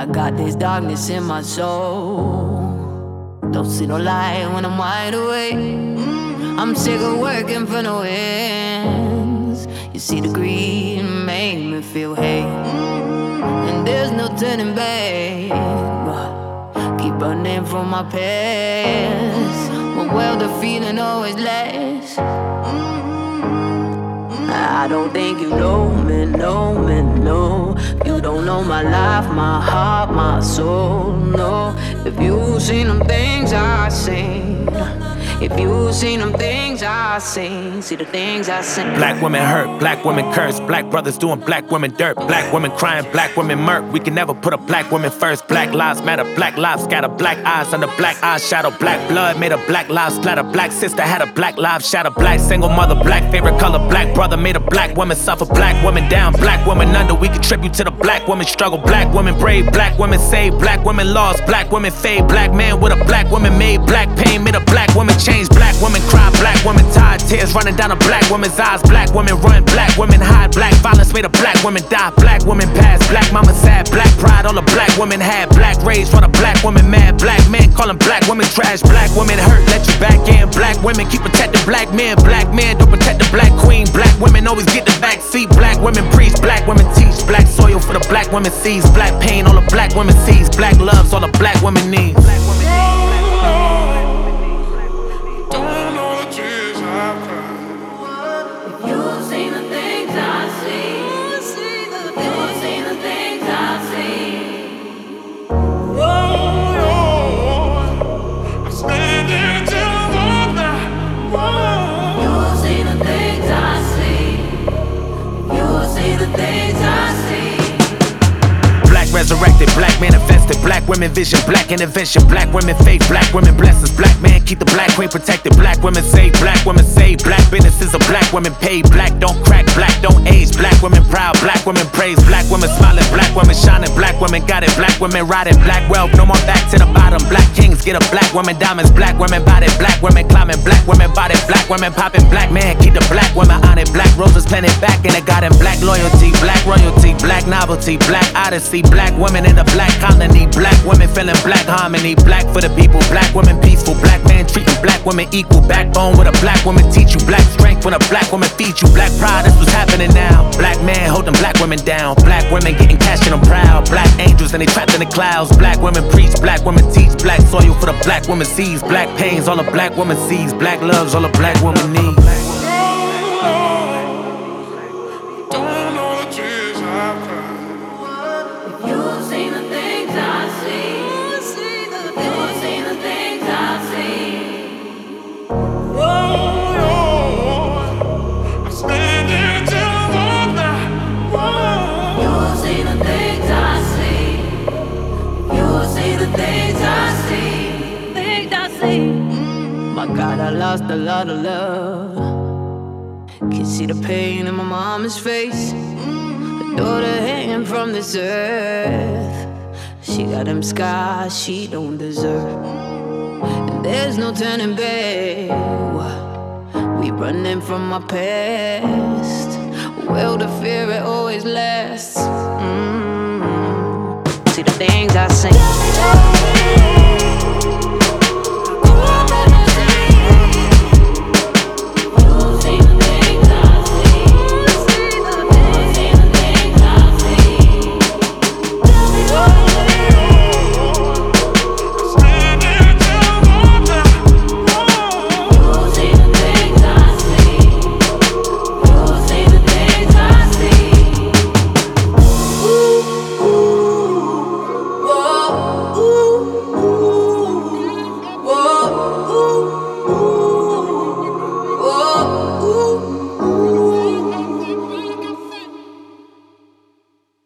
got this darkness in my soul. Don't see no light when I'm wide awake. I'm sick of working for no ends. You see the greed make me feel hate, and there's no turning back. Keep running from my past, but well the feeling always lasts. I don't think you know me, no. You don't know my life, my heart, my soul, no. If you've seen them things I seen, if you've seen them things I seen, see the things I seen. Black women hurt, black women curse, black brothers doing black women dirt, black women crying, black women murk. We can never put a black woman first. Black lives matter, black lives scatter, black eyes under black eyes shadow, black blood made a black lives splatter, black sister had a black lives shatter, black single mother, black favorite color, black brother made a black woman suffer, black woman down, black woman under. We contribute to the black woman struggle, black women brave, black women saved, black women lost, black women fade, black man with a black woman made, black pain made a black woman change, black woman cry, black woman tired, tears running down a black woman's eyes, black women run, black women hide, black violence made a black woman die, black women pass, black mama sad, black pride all a black woman had, black rage run a black woman mad, black men calling black women trash, black women hurt let you back in, black women keep protecting black men don't protect the black queen, black women always get the back seat, black women preach, black women teach, black soil for the black women sees, black pain all the black women sees, black loves all the black women needs. Resurrected, black manifested, black women vision, black intervention, black women faith, black women blessings, black man keep the black queen protected, black women save, black businesses of black women paid, black don't crack, black don't age, black women proud, black women praise, black women smiling, black women shining, black women got it, black women riding, black wealth, no more back to the bottom, black kings get a black woman diamonds, black women body, black women climbing, black women body, black women popping, black man keep the black women on it, black roses planted back in the garden, black loyalty, black royalty, black novelty, black odyssey, black women in the black colony, black women feeling black harmony, black for the people, black women peaceful, black man treating black women equal, backbone with a black woman teach you, black strength when a black woman feed you, black pride, that's what's happening now, black man holding black women down, black women getting cash and I'm proud, black angels and they trapped in the clouds, black women preach, black women teach, black soil for the black woman sees, black pains all the black woman sees, black loves all the black woman needs. My God, I lost a lot of love. Can see the pain in my mama's face. Her daughter hanging from this earth. She got them scars she don't deserve, and there's no turning back. We running from our past. Well, the fear it always lasts. See the things I sing.